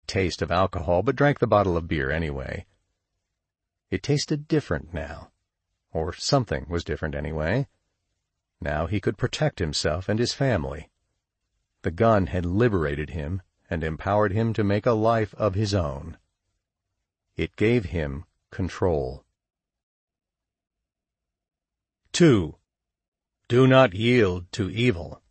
taste of alcohol, but drank the bottle of beer anyway. It tasted different now. Or something was different anyway. Now he could protect himself and his family. The gun had liberated him and empowered him to make a life of his own. It gave him control. 2. Do not yield to evil.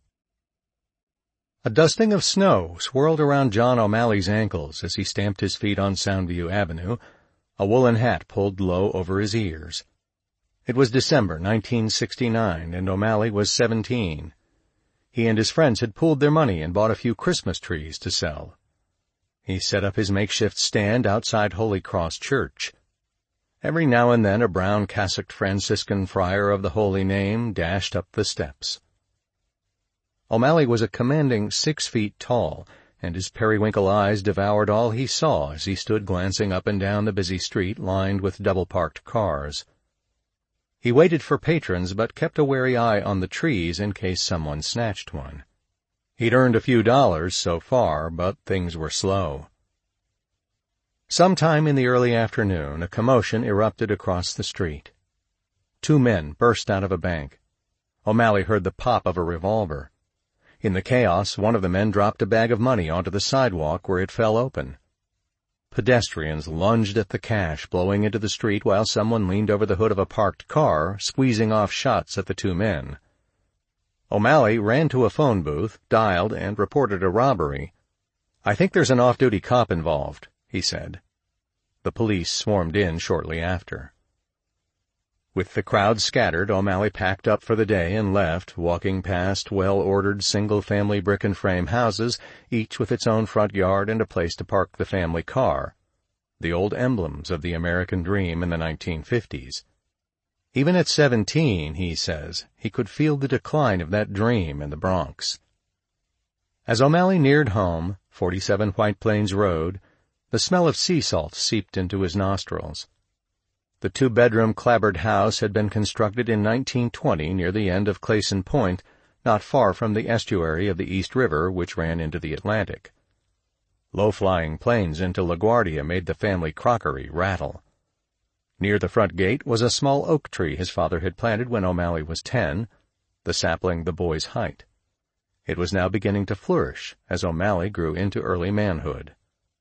A dusting of snow swirled around John O'Malley's ankles as he stamped his feet on Soundview Avenue, a woolen hat pulled low over his ears. It was December 1969, and O'Malley was 17. He and his friends had pooled their money and bought a few Christmas trees to sell. He set up his makeshift stand outside Holy Cross Church. Every now and then a brown-cassocked Franciscan friar of the Holy Name dashed up the steps. O'Malley was a commanding 6 feet tall, and his periwinkle eyes devoured all he saw as he stood glancing up and down the busy street lined with double-parked cars. He waited for patrons, but kept a wary eye on the trees in case someone snatched one. He'd earned a few dollars so far, but things were slow. Sometime in the early afternoon, a commotion erupted across the street. 2 men burst out of a bank. O'Malley heard the pop of a revolver. In the chaos, one of the men dropped a bag of money onto the sidewalk where it fell open. Pedestrians lunged at the cash, blowing into the street while someone leaned over the hood of a parked car, squeezing off shots at the 2 men. O'Malley ran to a phone booth, dialed, and reported a robbery. "I think there's an off-duty cop involved," he said. The police swarmed in shortly after. With the crowd scattered, O'Malley packed up for the day and left, walking past well-ordered single-family brick-and-frame houses, each with its own front yard and a place to park the family car, the old emblems of the American dream in the 1950s. Even at 17, he says, he could feel the decline of that dream in the Bronx. As O'Malley neared home, 47 White Plains Road, the smell of sea salt seeped into his nostrils. The 2-bedroom clapboard house had been constructed in 1920 near the end of Clayson Point, not far from the estuary of the East River which ran into the Atlantic. Low-flying planes into LaGuardia made the family crockery rattle. Near the front gate was a small oak tree his father had planted when O'Malley was 10, the sapling the boy's height. It was now beginning to flourish as O'Malley grew into early manhood.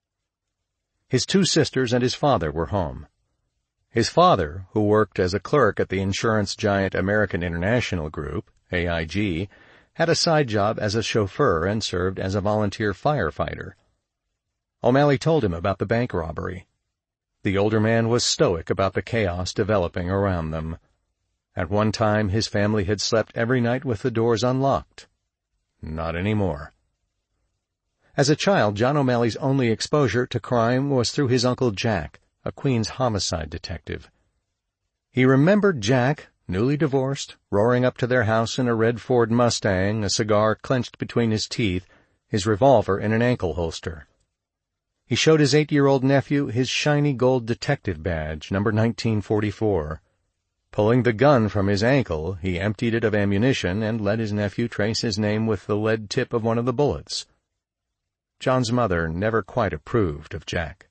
His 2 sisters and his father were home. His father, who worked as a clerk at the insurance giant American International Group, AIG, had a side job as a chauffeur and served as a volunteer firefighter. O'Malley told him about the bank robbery. The older man was stoic about the chaos developing around them. At one time, his family had slept every night with the doors unlocked. Not anymore. As a child, John O'Malley's only exposure to crime was through his Uncle Jack, a Queens homicide detective. He remembered Jack, newly divorced, roaring up to their house in a red Ford Mustang, a cigar clenched between his teeth, his revolver in an ankle holster. He showed his 8-year-old nephew his shiny gold detective badge, number 1944. Pulling the gun from his ankle, he emptied it of ammunition and let his nephew trace his name with the lead tip of one of the bullets. John's mother never quite approved of Jack.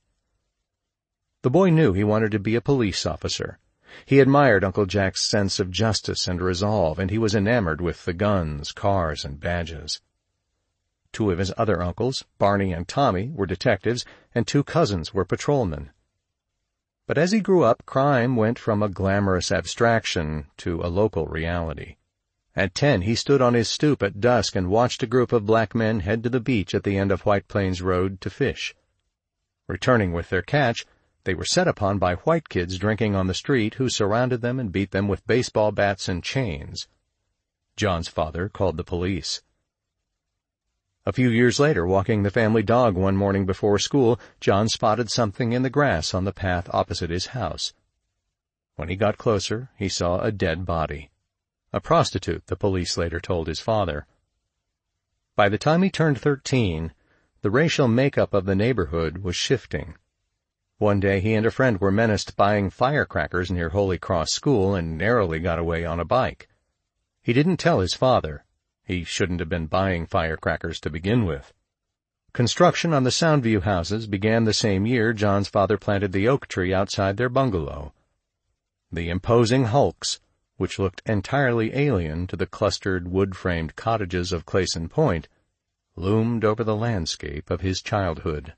The boy knew he wanted to be a police officer. He admired Uncle Jack's sense of justice and resolve, and he was enamored with the guns, cars, and badges. 2 of his other uncles, Barney and Tommy, were detectives, and 2 cousins were patrolmen. But as he grew up, crime went from a glamorous abstraction to a local reality. At 10, he stood on his stoop at dusk and watched a group of black men head to the beach at the end of White Plains Road to fish. Returning with their catch, they were set upon by white kids drinking on the street who surrounded them and beat them with baseball bats and chains. John's father called the police. A few years later, walking the family dog one morning before school, John spotted something in the grass on the path opposite his house. When he got closer, he saw a dead body. A prostitute, the police later told his father. By the time he turned 13, the racial makeup of the neighborhood was shifting. One day he and a friend were menaced buying firecrackers near Holy Cross School and narrowly got away on a bike. He didn't tell his father. He shouldn't have been buying firecrackers to begin with. Construction on the Soundview houses began the same year John's father planted the oak tree outside their bungalow. The imposing hulks, which looked entirely alien to the clustered wood-framed cottages of Clayson Point, loomed over the landscape of his childhood.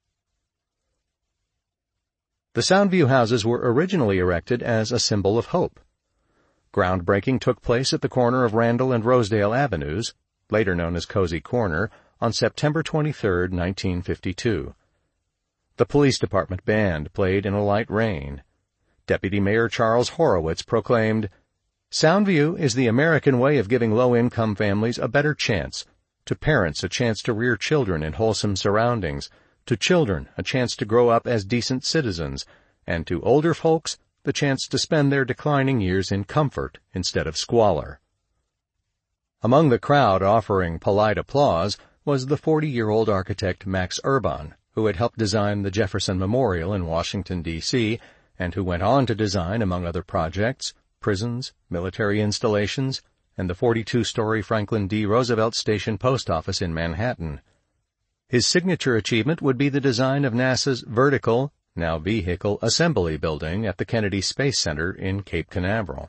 The Soundview houses were originally erected as a symbol of hope. Groundbreaking took place at the corner of Randall and Rosedale Avenues, later known as Cozy Corner, on September 23, 1952. The police department band played in a light rain. Deputy Mayor Charles Horowitz proclaimed, "Soundview is the American way of giving low-income families a better chance, to parents a chance to rear children in wholesome surroundings, to children a chance to grow up as decent citizens, and to older folks the chance to spend their declining years in comfort instead of squalor." Among the crowd offering polite applause was the 40-year-old architect Max Urban, who had helped design the Jefferson Memorial in Washington, D.C., and who went on to design, among other projects, prisons, military installations, and the 42-story Franklin D. Roosevelt Station Post Office in Manhattan. His signature achievement would be the design of NASA's vertical, now vehicle, assembly building at the Kennedy Space Center in Cape Canaveral.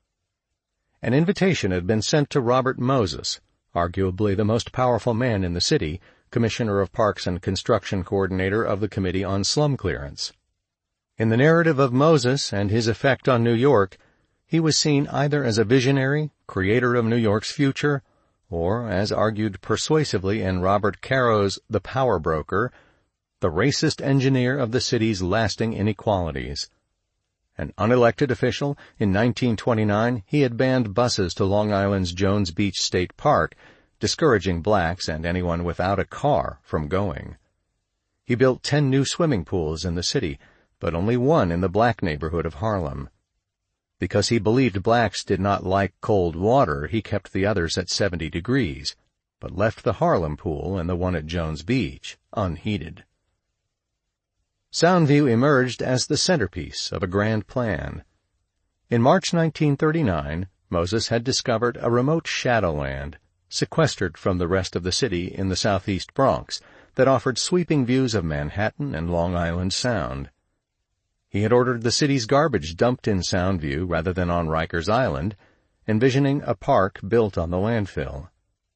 An invitation had been sent to Robert Moses, arguably the most powerful man in the city, Commissioner of Parks and Construction Coordinator of the Committee on Slum Clearance. In the narrative of Moses and his effect on New York, he was seen either as a visionary, creator of New York's future, or, as argued persuasively in Robert Caro's The Power Broker, the racist engineer of the city's lasting inequalities. An unelected official, in 1929 he had banned buses to Long Island's Jones Beach State Park, discouraging blacks and anyone without a car from going. He built 10 new swimming pools in the city, but only one in the black neighborhood of Harlem. Because he believed blacks did not like cold water, he kept the others at 70 degrees, but left the Harlem pool and the one at Jones Beach unheated. Soundview emerged as the centerpiece of a grand plan. In March 1939, Moses had discovered a remote shadowland, sequestered from the rest of the city in the southeast Bronx, that offered sweeping views of Manhattan and Long Island Sound. He had ordered the city's garbage dumped in Soundview rather than on Rikers Island, envisioning a park built on the landfill.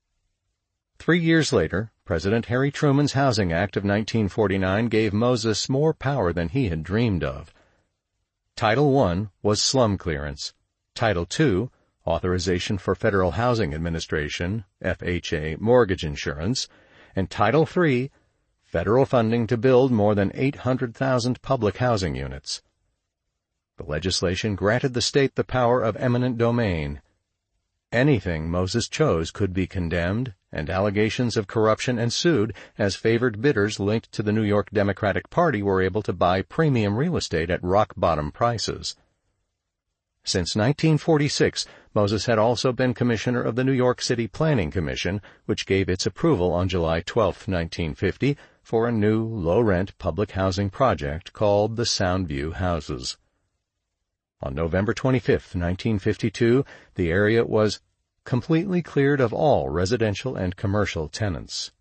3 years later, President Harry Truman's Housing Act of 1949 gave Moses more power than he had dreamed of. Title I was slum clearance. Title II, authorization for Federal Housing Administration, FHA mortgage insurance, and Title III, federal funding to build more than 800,000 public housing units. The legislation granted the state the power of eminent domain. Anything Moses chose could be condemned, and allegations of corruption ensued as favored bidders linked to the New York Democratic Party were able to buy premium real estate at rock-bottom prices. Since 1946, Moses had also been commissioner of the New York City Planning Commission, which gave its approval on July 12, 1950, for a new, low-rent public housing project called the Soundview Houses. On November 25, 1952, the area was completely cleared of all residential and commercial tenants.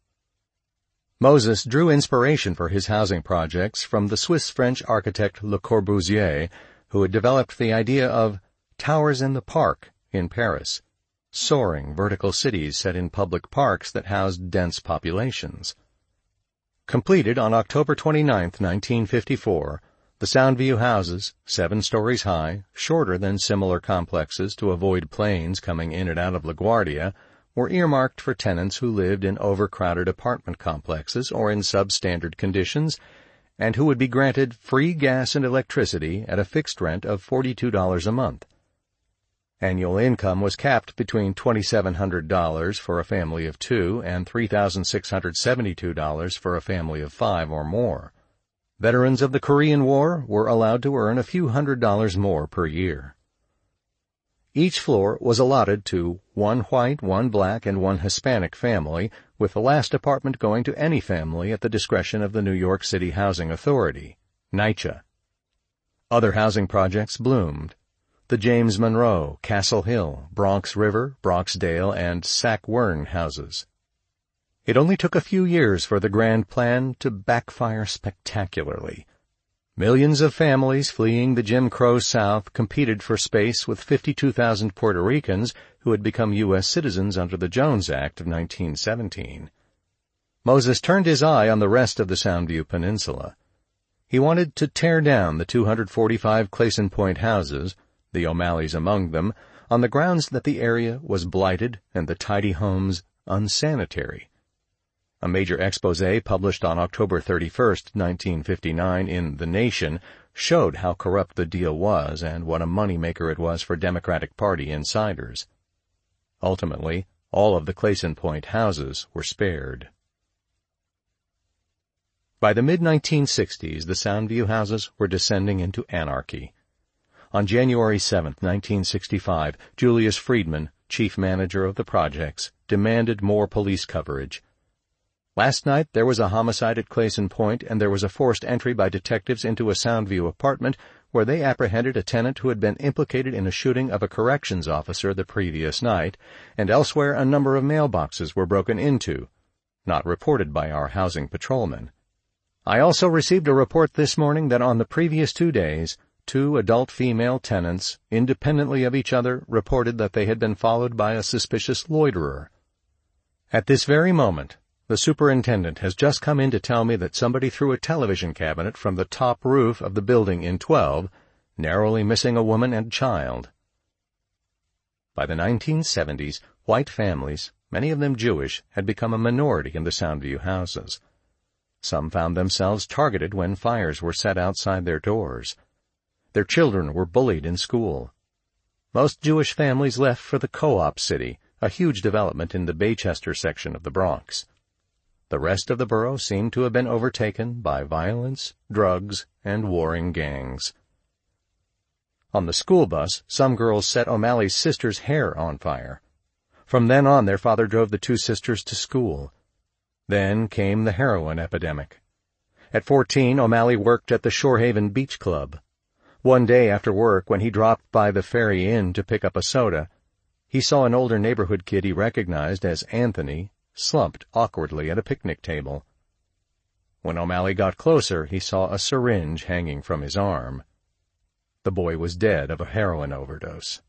Moses drew inspiration for his housing projects from the Swiss-French architect Le Corbusier, who had developed the idea of towers in the park in Paris, soaring vertical cities set in public parks that housed dense populations. Completed on October 29, 1954, the Soundview houses, 7 stories high, shorter than similar complexes to avoid planes coming in and out of LaGuardia, were earmarked for tenants who lived in overcrowded apartment complexes or in substandard conditions, and who would be granted free gas and electricity at a fixed rent of $42 a month. Annual income was capped between $2,700 for a family of 2 and $3,672 for a family of 5 or more. Veterans of the Korean War were allowed to earn a few $100s more per year. Each floor was allotted to 1 white, 1 black, and 1 Hispanic family, with the last apartment going to any family at the discretion of the New York City Housing Authority, NYCHA. Other housing projects bloomed. The James Monroe, Castle Hill, Bronx River, Bronxdale, and Sac Wern houses. It only took a few years for the grand plan to backfire spectacularly. Millions of families fleeing the Jim Crow South competed for space with 52,000 Puerto Ricans who had become U.S. citizens under the Jones Act of 1917. Moses turned his eye on the rest of the Soundview Peninsula. He wanted to tear down the 245 Clayson Point houses, the O'Malleys among them, on the grounds that the area was blighted and the tidy homes unsanitary. A major exposé published on October 31, 1959 in The Nation showed how corrupt the deal was and what a moneymaker it was for Democratic Party insiders. Ultimately, all of the Clayson Point houses were spared. By the mid-1960s, the Soundview houses were descending into anarchy. On January 7, 1965, Julius Friedman, chief manager of the projects, demanded more police coverage. Last night there was a homicide at Clayson Point, and there was a forced entry by detectives into a Soundview apartment where they apprehended a tenant who had been implicated in a shooting of a corrections officer the previous night, and elsewhere a number of mailboxes were broken into, not reported by our housing patrolmen. I also received a report this morning that on the previous 2 days, 2 adult female tenants, independently of each other, reported that they had been followed by a suspicious loiterer. At this very moment, the superintendent has just come in to tell me that somebody threw a television cabinet from the top roof of the building in 12, narrowly missing a woman and child. By the 1970s, white families, many of them Jewish, had become a minority in the Soundview houses. Some found themselves targeted when fires were set outside their doors. Their children were bullied in school. Most Jewish families left for the Co-op City, a huge development in the Baychester section of the Bronx. The rest of the borough seemed to have been overtaken by violence, drugs, and warring gangs. On the school bus, some girls set O'Malley's sister's hair on fire. From then on, their father drove the 2 sisters to school. Then came the heroin epidemic. At 14, O'Malley worked at the Shorehaven Beach Club. One day after work, when he dropped by the Ferry Inn to pick up a soda, he saw an older neighborhood kid he recognized as Anthony slumped awkwardly at a picnic table. When O'Malley got closer, he saw a syringe hanging from his arm. The boy was dead of a heroin overdose.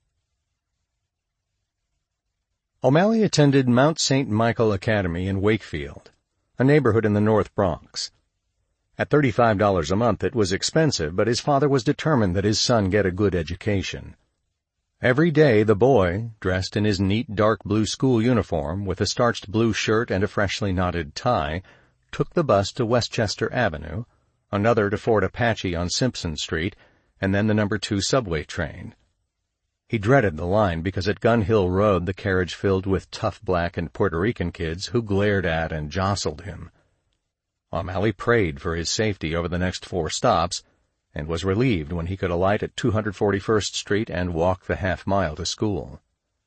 O'Malley attended Mount St. Michael Academy in Wakefield, a neighborhood in the North Bronx. At $35 a month it was expensive, but his father was determined that his son get a good education. Every day the boy, dressed in his neat dark blue school uniform with a starched blue shirt and a freshly knotted tie, took the bus to Westchester Avenue, another to Fort Apache on Simpson Street, and then the No. 2 subway train. He dreaded the line because at Gun Hill Road the carriage filled with tough black and Puerto Rican kids who glared at and jostled him. O'Malley prayed for his safety over the next 4 stops, and was relieved when he could alight at 241st Street and walk the half-mile to school.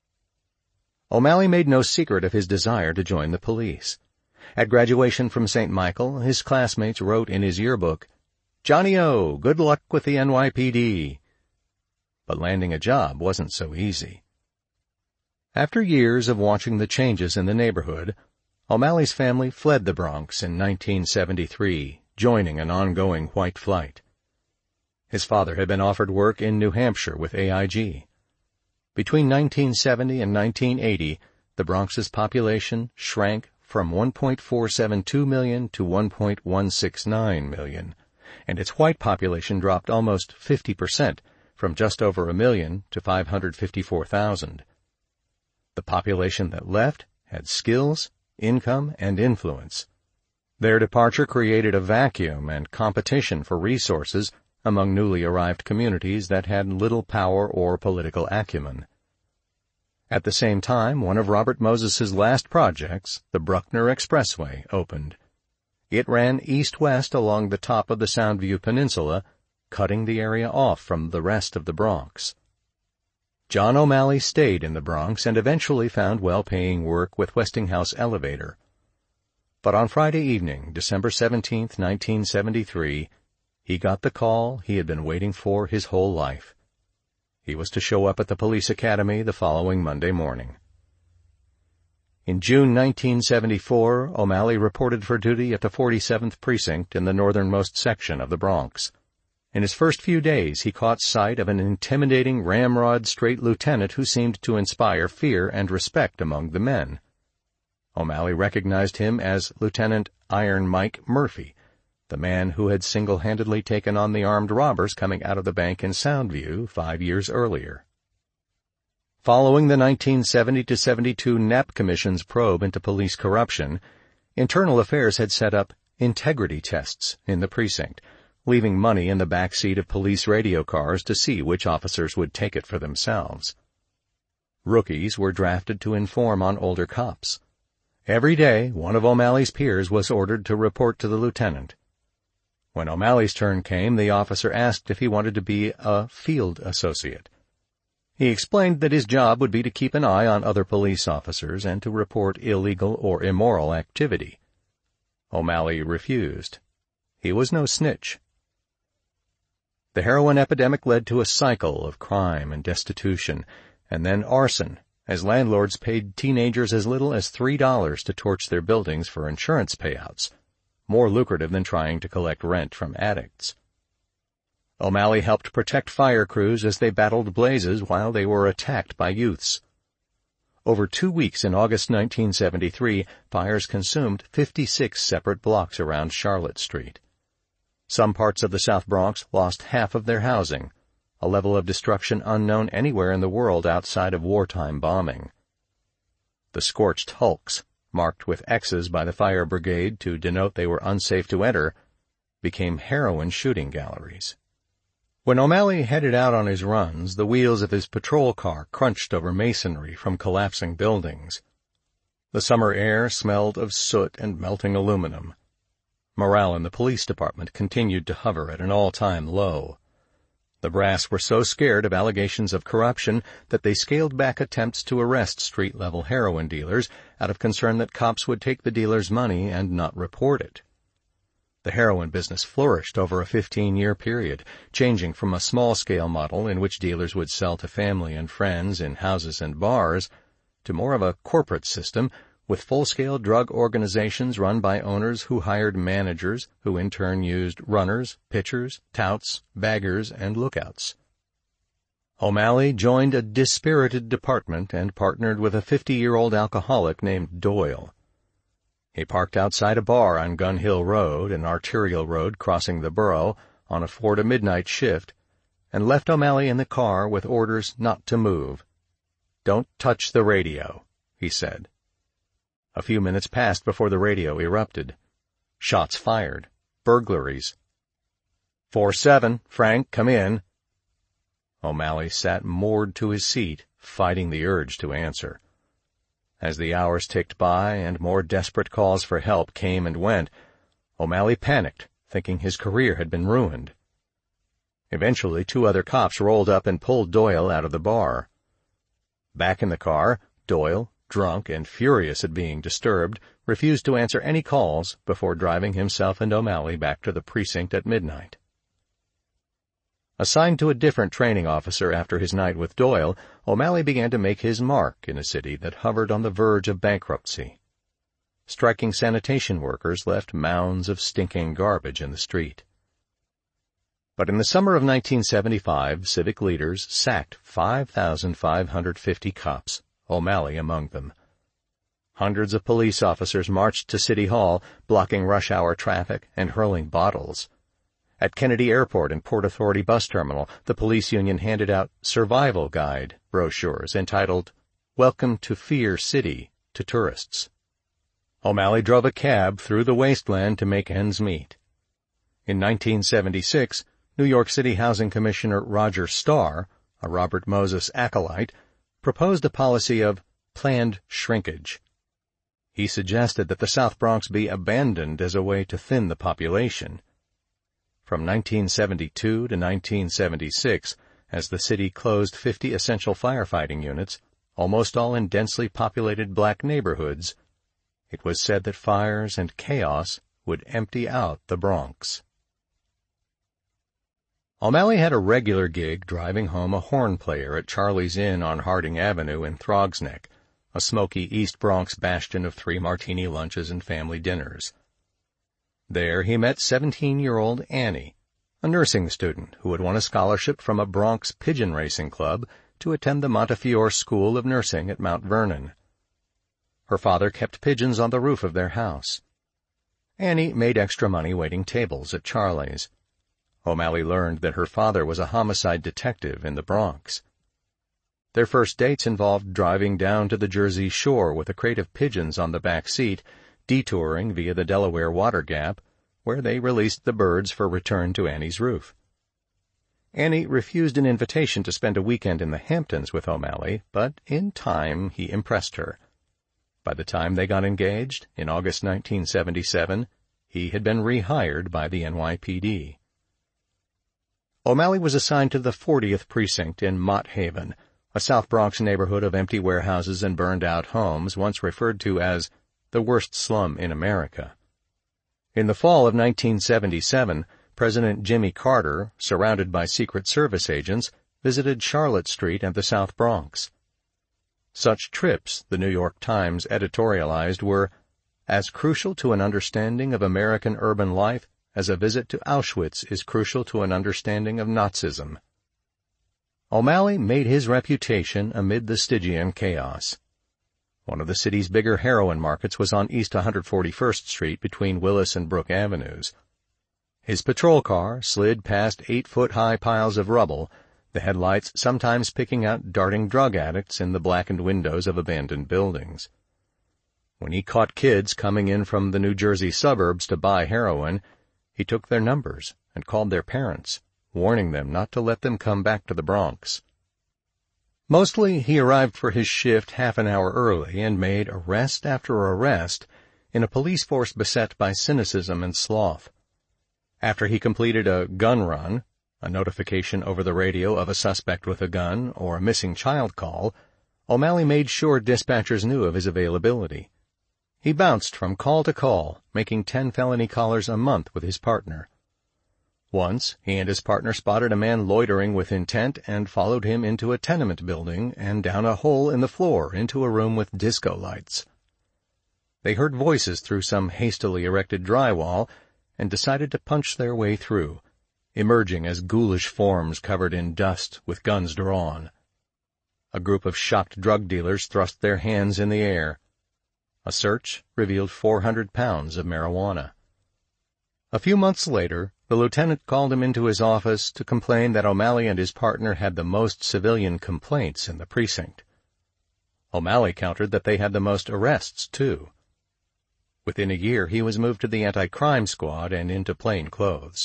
O'Malley made no secret of his desire to join the police. At graduation from St. Michael, his classmates wrote in his yearbook, "Johnny O, good luck with the NYPD." But landing a job wasn't so easy. After years of watching the changes in the neighborhood, O'Malley's family fled the Bronx in 1973, joining an ongoing white flight. His father had been offered work in New Hampshire with AIG. Between 1970 and 1980, the Bronx's population shrank from 1.472 million to 1.169 million, and its white population dropped almost 50%, from just over 1 million to 554,000. The population that left had skills, income, and influence. Their departure created a vacuum and competition for resources among newly arrived communities that had little power or political acumen. At the same time, one of Robert Moses's last projects, the Bruckner Expressway, opened. It ran east-west along the top of the Soundview Peninsula, cutting the area off from the rest of the Bronx. John O'Malley stayed in the Bronx and eventually found well-paying work with Westinghouse Elevator. But on Friday evening, December 17, 1973, he got the call he had been waiting for his whole life. He was to show up at the police academy the following Monday morning. In June 1974, O'Malley reported for duty at the 47th Precinct in the northernmost section of the Bronx. In his first few days, he caught sight of an intimidating ramrod-straight lieutenant who seemed to inspire fear and respect among the men. O'Malley recognized him as Lieutenant Iron Mike Murphy, the man who had single-handedly taken on the armed robbers coming out of the bank in Soundview 5 years earlier. Following the 1970-72 Knapp Commission's probe into police corruption, Internal Affairs had set up integrity tests in the precinct, leaving money in the back seat of police radio cars to see which officers would take it for themselves. Rookies were drafted to inform on older cops. Every day, one of O'Malley's peers was ordered to report to the lieutenant. When O'Malley's turn came, the officer asked if he wanted to be a field associate. He explained that his job would be to keep an eye on other police officers and to report illegal or immoral activity. O'Malley refused. He was no snitch. The heroin epidemic led to a cycle of crime and destitution, and then arson, as landlords paid teenagers as little as $3 to torch their buildings for insurance payouts, more lucrative than trying to collect rent from addicts. O'Malley helped protect fire crews as they battled blazes while they were attacked by youths. Over 2 weeks in August 1973, fires consumed 56 separate blocks around Charlotte Street. Some parts of the South Bronx lost half of their housing, a level of destruction unknown anywhere in the world outside of wartime bombing. The scorched hulks, marked with X's by the fire brigade to denote they were unsafe to enter, became heroin shooting galleries. When O'Malley headed out on his runs, the wheels of his patrol car crunched over masonry from collapsing buildings. The summer air smelled of soot and melting aluminum. Morale in the police department continued to hover at an all-time low. The brass were so scared of allegations of corruption that they scaled back attempts to arrest street-level heroin dealers out of concern that cops would take the dealers' money and not report it. The heroin business flourished over a 15-year period, changing from a small-scale model in which dealers would sell to family and friends in houses and bars to more of a corporate system with full-scale drug organizations run by owners who hired managers who in turn used runners, pitchers, touts, baggers, and lookouts. O'Malley joined a dispirited department and partnered with a 50-year-old alcoholic named Doyle. He parked outside a bar on Gun Hill Road, an arterial road crossing the borough, on a 4 to midnight shift, and left O'Malley in the car with orders not to move. "Don't touch the radio," he said. A few minutes passed before the radio erupted. Shots fired. Burglaries. 4-7, Frank, come in. O'Malley sat moored to his seat, fighting the urge to answer. As the hours ticked by and more desperate calls for help came and went, O'Malley panicked, thinking his career had been ruined. Eventually, 2 other cops rolled up and pulled Doyle out of the bar. Back in the car, Doyle, drunk and furious at being disturbed, refused to answer any calls before driving himself and O'Malley back to the precinct at midnight. Assigned to a different training officer after his night with Doyle, O'Malley began to make his mark in a city that hovered on the verge of bankruptcy. Striking sanitation workers left mounds of stinking garbage in the street. But in the summer of 1975, civic leaders sacked 5,550 cops, O'Malley among them. Hundreds of police officers marched to City Hall, blocking rush-hour traffic and hurling bottles. At Kennedy Airport and Port Authority Bus Terminal, the police union handed out survival guide brochures entitled "Welcome to Fear City" to tourists. O'Malley drove a cab through the wasteland to make ends meet. In 1976, New York City Housing Commissioner Roger Starr, a Robert Moses acolyte, proposed a policy of planned shrinkage. He suggested that the South Bronx be abandoned as a way to thin the population. From 1972 to 1976, as the city closed 50 essential firefighting units, almost all in densely populated black neighborhoods, it was said that fires and chaos would empty out the Bronx. O'Malley had a regular gig driving home a horn player at Charlie's Inn on Harding Avenue in Throgsneck, a smoky East Bronx bastion of 3 martini lunches and family dinners. There he met 17-year-old Annie, a nursing student who had won a scholarship from a Bronx pigeon racing club to attend the Montefiore School of Nursing at Mount Vernon. Her father kept pigeons on the roof of their house. Annie made extra money waiting tables at Charlie's. O'Malley learned that her father was a homicide detective in the Bronx. Their first dates involved driving down to the Jersey shore with a crate of pigeons on the back seat, detouring via the Delaware Water Gap, where they released the birds for return to Annie's roof. Annie refused an invitation to spend a weekend in the Hamptons with O'Malley, but in time he impressed her. By the time they got engaged, in August 1977, he had been rehired by the NYPD. O'Malley was assigned to the 40th Precinct in Mott Haven, a South Bronx neighborhood of empty warehouses and burned-out homes once referred to as the worst slum in America. In the fall of 1977, President Jimmy Carter, surrounded by Secret Service agents, visited Charlotte Street and the South Bronx. Such trips, the New York Times editorialized, were as crucial to an understanding of American urban life as a visit to Auschwitz is crucial to an understanding of Nazism. O'Malley made his reputation amid the Stygian chaos. One of the city's bigger heroin markets was on East 141st Street between Willis and Brook Avenues. His patrol car slid past 8-foot-high piles of rubble, the headlights sometimes picking out darting drug addicts in the blackened windows of abandoned buildings. When he caught kids coming in from the New Jersey suburbs to buy heroin, he took their numbers and called their parents, warning them not to let them come back to the Bronx. Mostly he arrived for his shift half an hour early and made arrest after arrest in a police force beset by cynicism and sloth. After he completed a gun run, a notification over the radio of a suspect with a gun or a missing child call, O'Malley made sure dispatchers knew of his availability. He bounced from call to call, making 10 felony callers a month with his partner. Once, he and his partner spotted a man loitering with intent and followed him into a tenement building and down a hole in the floor into a room with disco lights. They heard voices through some hastily erected drywall and decided to punch their way through, emerging as ghoulish forms covered in dust with guns drawn. A group of shocked drug dealers thrust their hands in the air. A search revealed 400 pounds of marijuana. A few months later, the lieutenant called him into his office to complain that O'Malley and his partner had the most civilian complaints in the precinct. O'Malley countered that they had the most arrests, too. Within a year, he was moved to the anti-crime squad and into plain clothes.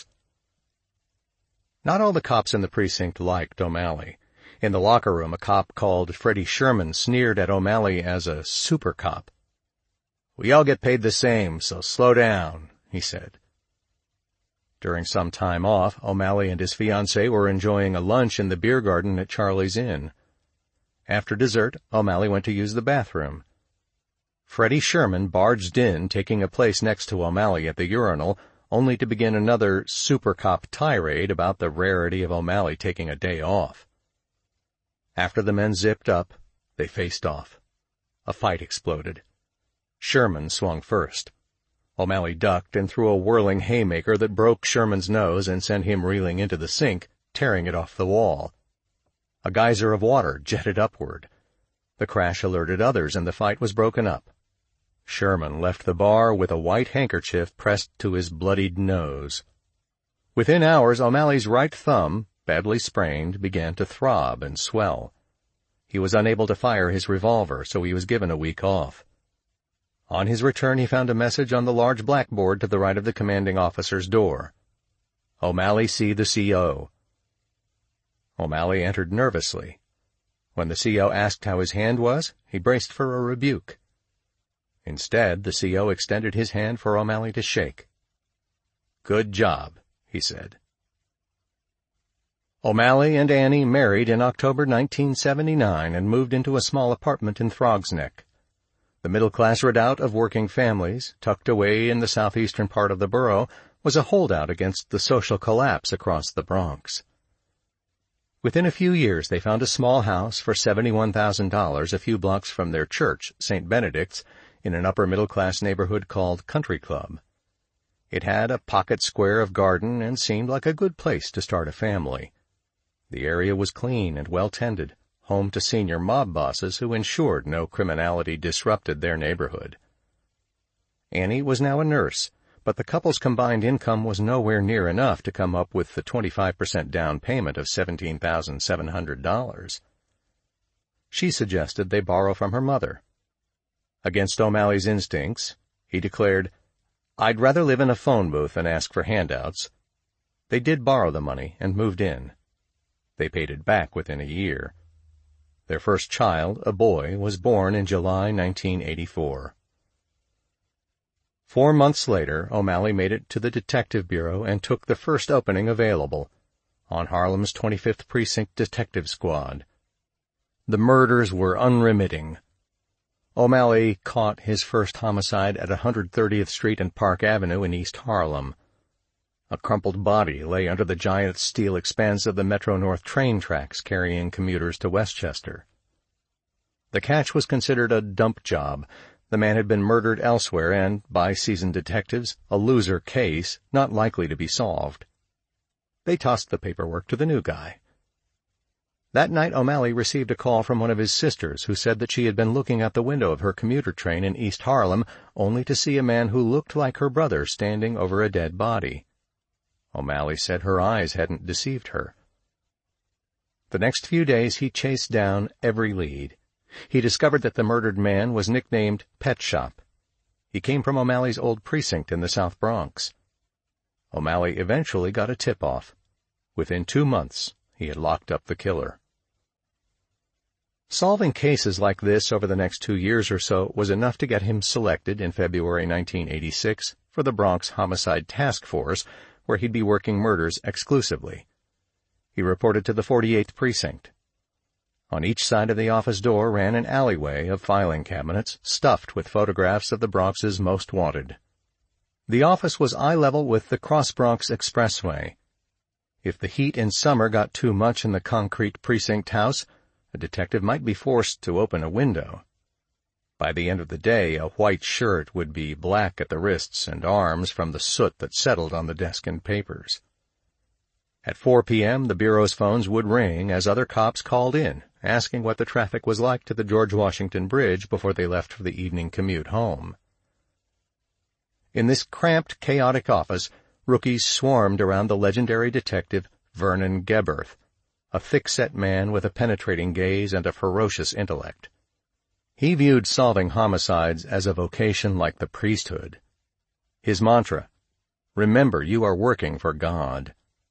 Not all the cops in the precinct liked O'Malley. In the locker room, a cop called Freddie Sherman sneered at O'Malley as a super cop. "We all get paid the same, so slow down," he said. During some time off, O'Malley and his fiancée were enjoying a lunch in the beer garden at Charlie's Inn. After dessert, O'Malley went to use the bathroom. Freddie Sherman barged in, taking a place next to O'Malley at the urinal, only to begin another super cop tirade about the rarity of O'Malley taking a day off. After the men zipped up, they faced off. A fight exploded. Sherman swung first. O'Malley ducked and threw a whirling haymaker that broke Sherman's nose and sent him reeling into the sink, tearing it off the wall. A geyser of water jetted upward. The crash alerted others, and the fight was broken up. Sherman left the bar with a white handkerchief pressed to his bloodied nose. Within hours, O'Malley's right thumb, badly sprained, began to throb and swell. He was unable to fire his revolver, so he was given a week off. On his return, he found a message on the large blackboard to the right of the commanding officer's door. "O'Malley see the CO." O'Malley entered nervously. When the CO asked how his hand was, he braced for a rebuke. Instead, the CO extended his hand for O'Malley to shake. "Good job," he said. O'Malley and Annie married in October 1979 and moved into a small apartment in Throgsneck. The middle-class redoubt of working families, tucked away in the southeastern part of the borough, was a holdout against the social collapse across the Bronx. Within a few years, they found a small house for $71,000 a few blocks from their church, St. Benedict's, in an upper-middle-class neighborhood called Country Club. It had a pocket square of garden and seemed like a good place to start a family. The area was clean and well-tended, home to senior mob bosses who ensured no criminality disrupted their neighborhood. Annie was now a nurse, but the couple's combined income was nowhere near enough to come up with the 25% down payment of $17,700. She suggested they borrow from her mother. Against O'Malley's instincts, he declared, "I'd rather live in a phone booth than ask for handouts." They did borrow the money and moved in. They paid it back within a year. Their first child, a boy, was born in July 1984. 4 months later, O'Malley made it to the Detective Bureau and took the first opening available, on Harlem's 25th Precinct Detective Squad. The murders were unremitting. O'Malley caught his first homicide at 130th Street and Park Avenue in East Harlem. A crumpled body lay under the giant steel expanse of the Metro-North train tracks carrying commuters to Westchester. The catch was considered a dump job. The man had been murdered elsewhere and, by seasoned detectives, a loser case, not likely to be solved. They tossed the paperwork to the new guy. That night O'Malley received a call from one of his sisters who said that she had been looking out the window of her commuter train in East Harlem only to see a man who looked like her brother standing over a dead body. O'Malley said her eyes hadn't deceived her. The next few days he chased down every lead. He discovered that the murdered man was nicknamed Pet Shop. He came from O'Malley's old precinct in the South Bronx. O'Malley eventually got a tip-off. Within 2 months, he had locked up the killer. Solving cases like this over the next 2 years or so was enough to get him selected in February 1986 for the Bronx Homicide Task Force, where he'd be working murders exclusively. He reported to the 48th Precinct. On each side of the office door ran an alleyway of filing cabinets stuffed with photographs of the Bronx's most wanted. The office was eye-level with the Cross Bronx Expressway. If the heat in summer got too much in the concrete precinct house, a detective might be forced to open a window. By the end of the day, a white shirt would be black at the wrists and arms from the soot that settled on the desk and papers. At 4 p.m., the Bureau's phones would ring as other cops called in, asking what the traffic was like to the George Washington Bridge before they left for the evening commute home. In this cramped, chaotic office, rookies swarmed around the legendary detective Vernon Geberth, a thick-set man with a penetrating gaze and a ferocious intellect. He viewed solving homicides as a vocation like the priesthood. His mantra, "Remember, you are working for God."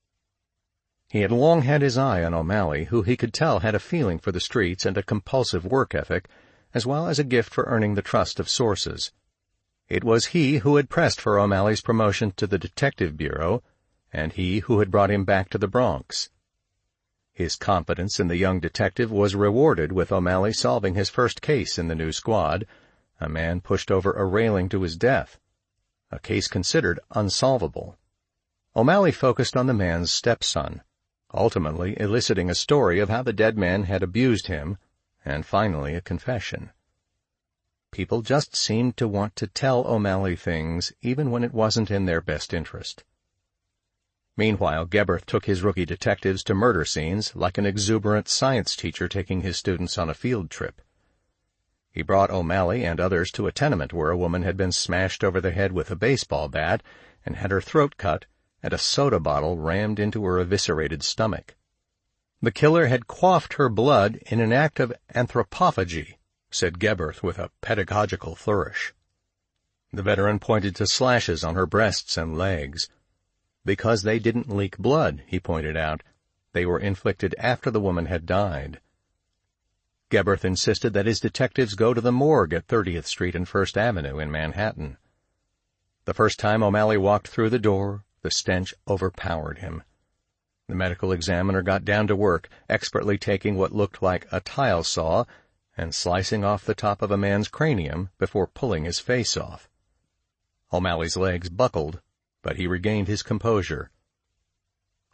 He had long had his eye on O'Malley, who he could tell had a feeling for the streets and a compulsive work ethic, as well as a gift for earning the trust of sources. It was he who had pressed for O'Malley's promotion to the Detective Bureau, and he who had brought him back to the Bronx. His confidence in the young detective was rewarded with O'Malley solving his first case in the new squad, a man pushed over a railing to his death, a case considered unsolvable. O'Malley focused on the man's stepson, ultimately eliciting a story of how the dead man had abused him, and finally a confession. People just seemed to want to tell O'Malley things even when it wasn't in their best interest. Meanwhile, Geberth took his rookie detectives to murder scenes like an exuberant science teacher taking his students on a field trip. He brought O'Malley and others to a tenement where a woman had been smashed over the head with a baseball bat and had her throat cut and a soda bottle rammed into her eviscerated stomach. The killer had quaffed her blood in an act of anthropophagy, said Geberth with a pedagogical flourish. The veteran pointed to slashes on her breasts and legs. Because they didn't leak blood, he pointed out. They were inflicted after the woman had died. Geberth insisted that his detectives go to the morgue at 30th Street and First Avenue in Manhattan. The first time O'Malley walked through the door, the stench overpowered him. The medical examiner got down to work, expertly taking what looked like a tile saw and slicing off the top of a man's cranium before pulling his face off. O'Malley's legs buckled, but he regained his composure.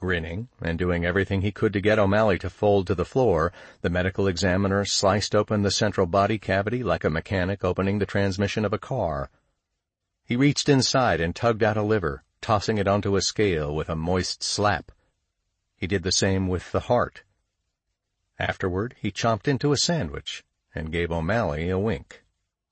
Grinning and doing everything he could to get O'Malley to fold to the floor, the medical examiner sliced open the central body cavity like a mechanic opening the transmission of a car. He reached inside and tugged out a liver, tossing it onto a scale with a moist slap. He did the same with the heart. Afterward, he chomped into a sandwich and gave O'Malley a wink.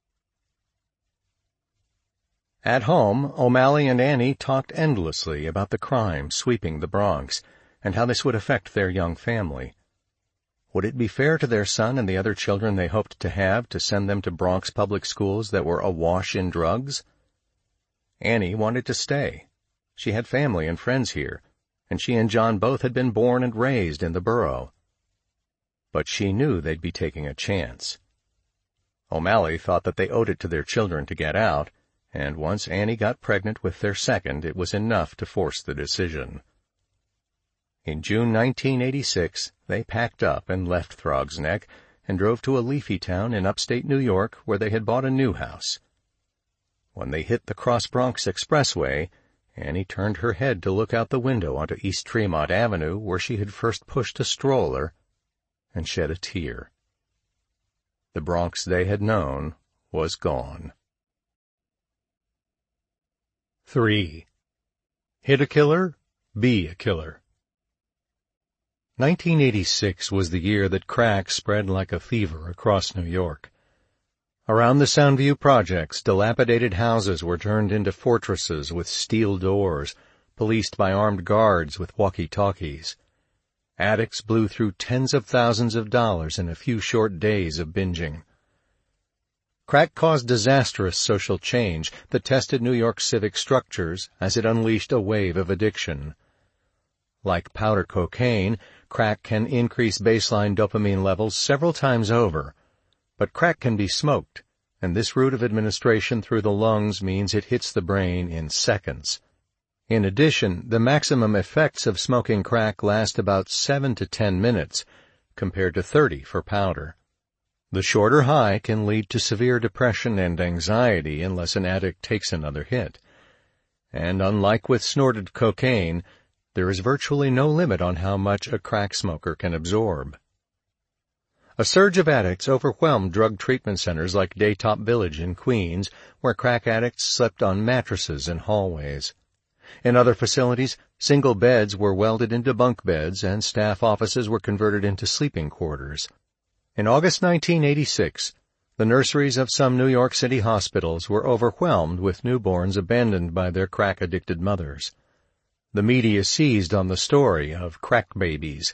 At home, O'Malley and Annie talked endlessly about the crime sweeping the Bronx and how this would affect their young family. Would it be fair to their son and the other children they hoped to have to send them to Bronx public schools that were awash in drugs? Annie wanted to stay. She had family and friends here, and she and John both had been born and raised in the borough. But she knew they'd be taking a chance. O'Malley thought that they owed it to their children to get out, and once Annie got pregnant with their second, it was enough to force the decision. In June 1986, they packed up and left Throgs Neck and drove to a leafy town in upstate New York where they had bought a new house. When they hit the Cross Bronx Expressway, Annie turned her head to look out the window onto East Tremont Avenue where she had first pushed a stroller, and shed a tear. The Bronx they had known was gone. 3. Hit a killer, be a killer. 1986 was the year that crack spread like a fever across New York. Around the Soundview projects, dilapidated houses were turned into fortresses with steel doors, policed by armed guards with walkie-talkies. Addicts blew through tens of thousands of dollars in a few short days of binging. Crack caused disastrous social change that tested New York's civic structures as it unleashed a wave of addiction. Like powder cocaine, crack can increase baseline dopamine levels several times over. But crack can be smoked, and this route of administration through the lungs means it hits the brain in seconds. In addition, the maximum effects of smoking crack last about 7 to 10 minutes, compared to 30 for powder. The shorter high can lead to severe depression and anxiety unless an addict takes another hit. And unlike with snorted cocaine, there is virtually no limit on how much a crack smoker can absorb. A surge of addicts overwhelmed drug treatment centers like Daytop Village in Queens, where crack addicts slept on mattresses in hallways. In other facilities, single beds were welded into bunk beds and staff offices were converted into sleeping quarters. In August 1986, the nurseries of some New York City hospitals were overwhelmed with newborns abandoned by their crack-addicted mothers. The media seized on the story of crack babies.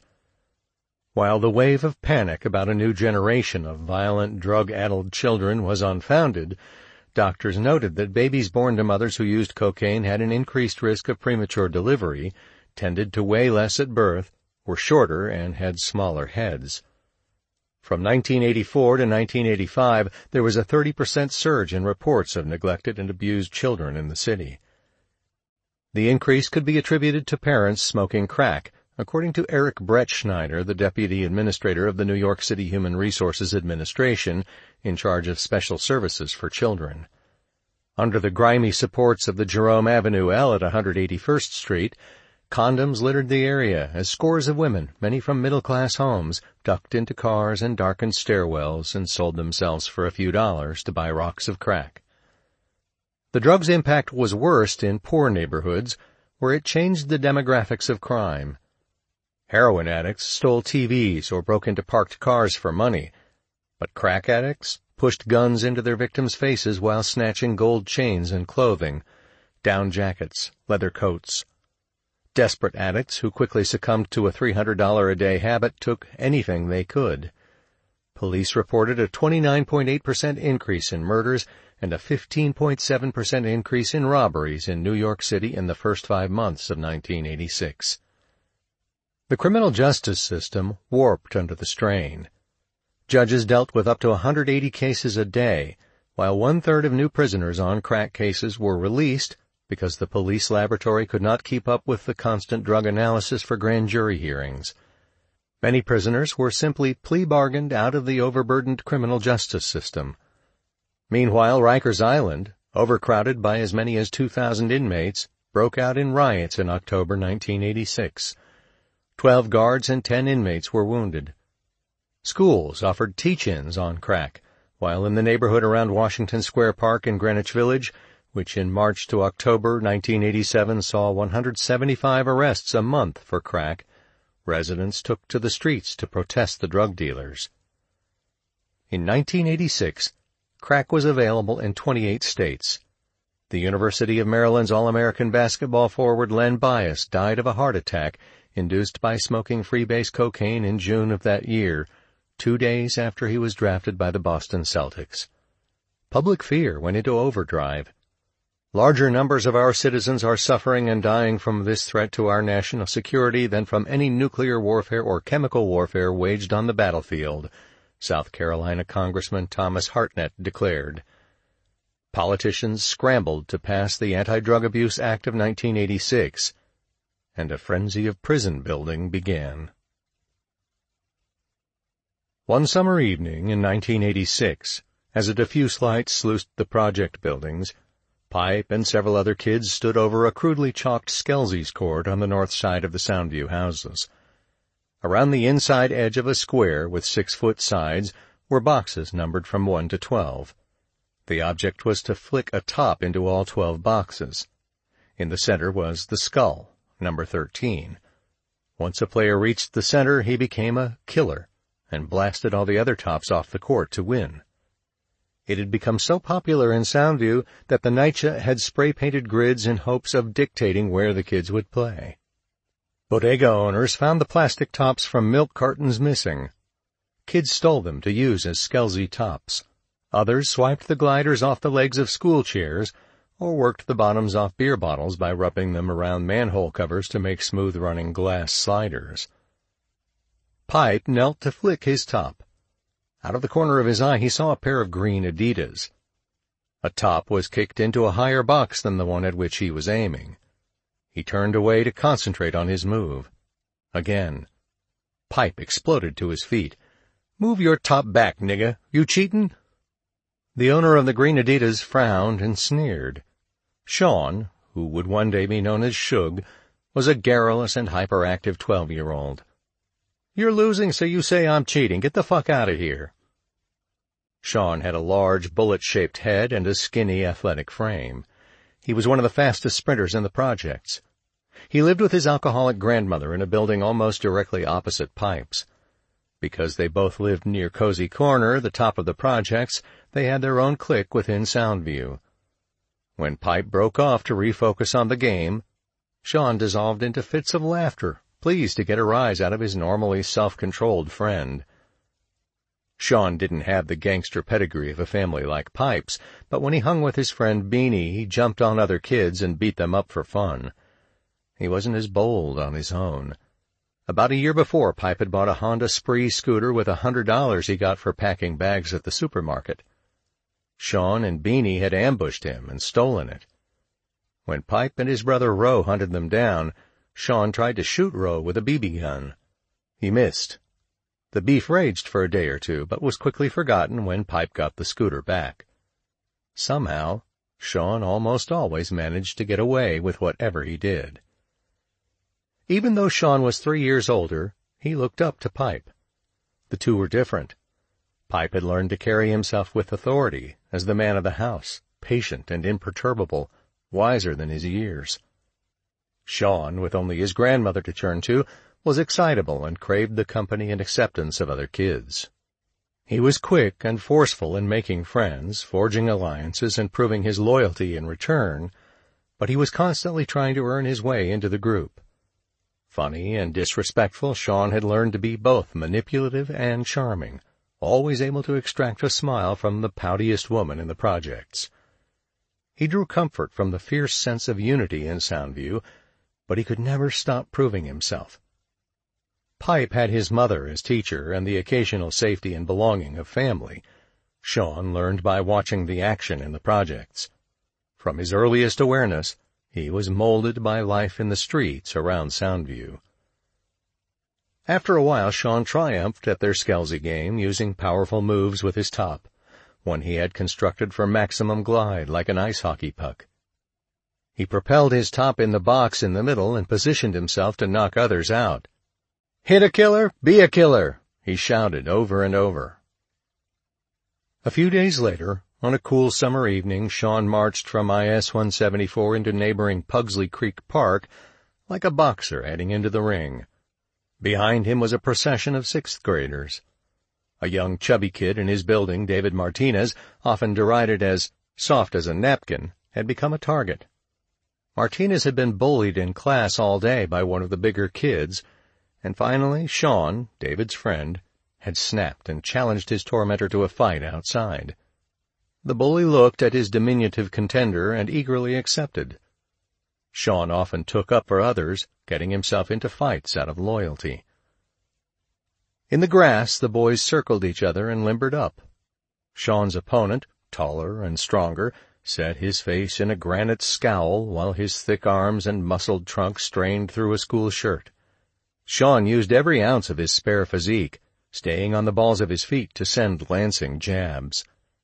While the wave of panic about a new generation of violent, drug-addled children was unfounded, doctors noted that babies born to mothers who used cocaine had an increased risk of premature delivery, tended to weigh less at birth, were shorter, and had smaller heads. From 1984 to 1985, there was a 30% surge in reports of neglected and abused children in the city. The increase could be attributed to parents smoking crack, according to Eric Brettschneider, the deputy administrator of the New York City Human Resources Administration, in charge of special services for children. Under the grimy supports of the Jerome Avenue L at 181st Street, condoms littered the area as scores of women, many from middle-class homes, ducked into cars and darkened stairwells and sold themselves for a few dollars to buy rocks of crack. The drug's impact was worst in poor neighborhoods, where it changed the demographics of crime. Heroin addicts stole TVs or broke into parked cars for money, but crack addicts pushed guns into their victims' faces while snatching gold chains and clothing, down jackets, leather coats. Desperate addicts who quickly succumbed to a $300 a day habit took anything they could. Police reported a 29.8% increase in murders and a 15.7% increase in robberies in New York City in the first 5 months of 1986. The criminal justice system warped under the strain. Judges dealt with up to 180 cases a day, while 1/3 of new prisoners on crack cases were released because the police laboratory could not keep up with the constant drug analysis for grand jury hearings. Many prisoners were simply plea bargained out of the overburdened criminal justice system. Meanwhile, Rikers Island, overcrowded by as many as 2,000 inmates, broke out in riots in October 1986. 12 guards and 10 inmates were wounded. Schools offered teach-ins on crack, while in the neighborhood around Washington Square Park in Greenwich Village, which in March to October 1987 saw 175 arrests a month for crack, residents took to the streets to protest the drug dealers. In 1986, crack was available in 28 states. The University of Maryland's All-American basketball forward Len Bias died of a heart attack induced by smoking freebase cocaine in June of that year, 2 days after he was drafted by the Boston Celtics. Public fear went into overdrive. Larger numbers of our citizens are suffering and dying from this threat to our national security than from any nuclear warfare or chemical warfare waged on the battlefield, South Carolina Congressman Thomas Hartnett declared. Politicians scrambled to pass the Anti-Drug Abuse Act of 1986, and a frenzy of prison building began. One summer evening in 1986, as a diffuse light sluiced the project buildings, Pipe and several other kids stood over a crudely chalked Skelzies court on the north side of the Soundview houses. Around the inside edge of a square with 6-foot sides were boxes numbered from 1 to 12. The object was to flick a top into all 12 boxes. In the center was the skull, number 13. Once a player reached the center, he became a killer and blasted all the other tops off the court to win. It had become so popular in Soundview that the NYCHA had spray-painted grids in hopes of dictating where the kids would play. Bodega owners found the plastic tops from milk cartons missing. Kids stole them to use as Skelzy tops. Others swiped the gliders off the legs of school chairs or worked the bottoms off beer bottles by rubbing them around manhole covers to make smooth-running glass sliders. Pipe knelt to flick his top. Out of the corner of his eye he saw a pair of green Adidas. A top was kicked into a higher box than the one at which he was aiming. He turned away to concentrate on his move. Again. Pipe exploded to his feet. "Move your top back, nigga. You cheatin'?" The owner of the green Adidas frowned and sneered. Sean, who would one day be known as Shug, was a garrulous and hyperactive 12-year-old. "You're losing, so you say I'm cheating. Get the fuck out of here." Sean had a large, bullet-shaped head and a skinny, athletic frame. He was one of the fastest sprinters in the projects. He lived with his alcoholic grandmother in a building almost directly opposite Pipe's. Because they both lived near Cozy Corner, the top of the projects, they had their own clique within Soundview. When Pipe broke off to refocus on the game, Sean dissolved into fits of laughter, pleased to get a rise out of his normally self-controlled friend. Sean didn't have the gangster pedigree of a family like Pipe's, but when he hung with his friend Beanie, he jumped on other kids and beat them up for fun. He wasn't as bold on his own. About a year before, Pipe had bought a Honda Spree scooter with $100 he got for packing bags at the supermarket. Sean and Beanie had ambushed him and stolen it. When Pipe and his brother Roe hunted them down, Sean tried to shoot Roe with a BB gun. He missed. The beef raged for a day or two, but was quickly forgotten when Pipe got the scooter back. Somehow, Sean almost always managed to get away with whatever he did. Even though Sean was 3 years older, he looked up to Pipe. The two were different. Pipe had learned to carry himself with authority as the man of the house, patient and imperturbable, wiser than his years. Sean, with only his grandmother to turn to, was excitable and craved the company and acceptance of other kids. He was quick and forceful in making friends, forging alliances, and proving his loyalty in return, but he was constantly trying to earn his way into the group. Funny and disrespectful, Sean had learned to be both manipulative and charming, always able to extract a smile from the poutiest woman in the projects. He drew comfort from the fierce sense of unity in Soundview, but he could never stop proving himself. Pipe had his mother as teacher and the occasional safety and belonging of family. Sean learned by watching the action in the projects. From his earliest awareness, he was molded by life in the streets around Soundview. After a while, Sean triumphed at their Skelzy game, using powerful moves with his top, one he had constructed for maximum glide like an ice hockey puck. He propelled his top in the box in the middle and positioned himself to knock others out. "Hit a killer, be a killer," he shouted over and over. A few days later, on a cool summer evening, Sean marched from IS-174 into neighboring Pugsley Creek Park like a boxer heading into the ring. Behind him was a procession of sixth-graders. A young chubby kid in his building, David Martinez, often derided as soft as a napkin, had become a target. Martinez had been bullied in class all day by one of the bigger kids, and finally Sean, David's friend, had snapped and challenged his tormentor to a fight outside. The bully looked at his diminutive contender and eagerly accepted. Sean often took up for others, getting himself into fights out of loyalty. In the grass, the boys circled each other and limbered up. Sean's opponent, taller and stronger, set his face in a granite scowl while his thick arms and muscled trunk strained through a school shirt. Sean used every ounce of his spare physique, staying on the balls of his feet to send lancing jabs.